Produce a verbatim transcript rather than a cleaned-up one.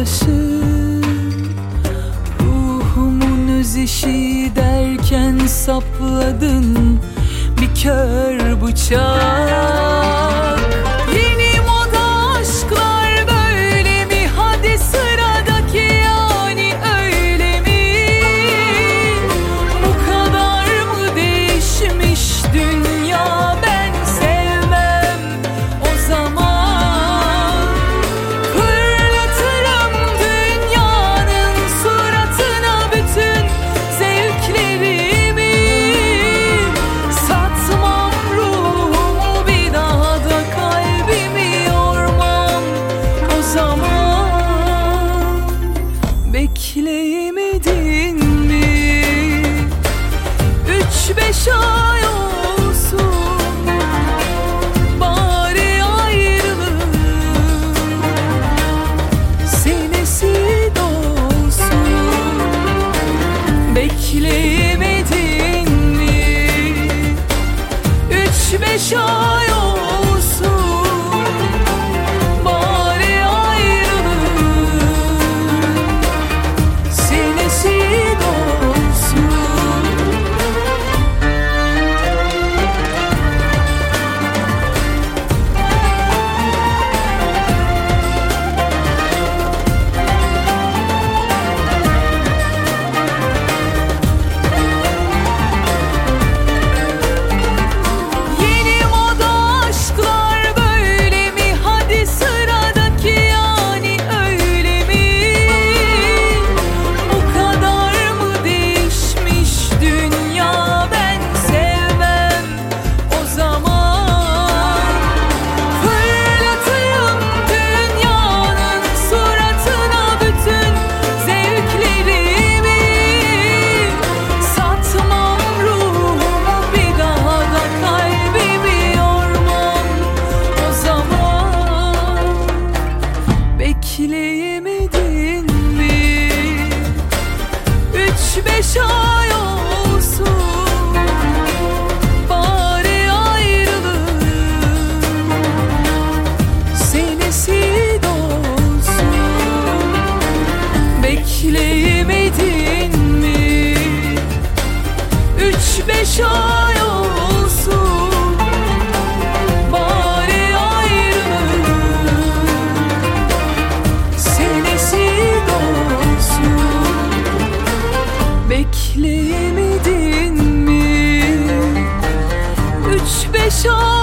taşı, ruhumun öz eşi derken sapladın bir kör bıçak. Yeni moda aşklar böyle mi? Hadi sıradaki yani öyle mi? Bu kadar mı değişmiş dünya? Ben sevmem o zaman. Fırlatırım dünyanın suratına bütün zevklerimi. Satmam ruhumu, bir daha da kalbimi yormam o zaman. Bekleyemedin mi? Üç beş ay olsun bari ayrılık senesi dolsun. Bekleyemedin mi? Üç beş ay olsun bari ayrılık senesi dolsun. Yeni moda aşklar böyle mi? Hadi sıradaki yani öyle mi? Bu kadar mı değişmiş dünya? Ben sevmem o zaman. Fırlatayım dünyanın suratına bütün zevklerimi. Satmam ruhumu, bir daha da kalbimi yormam o zaman. Bekleyemedin mi? Üç beş ay olsun bari ayrılık senesi dolsun. Bekleyemedin mi? Üç beş ay olsun bari ayrılık senesi dolsun. Bekleyemedin mi? Üç beş ay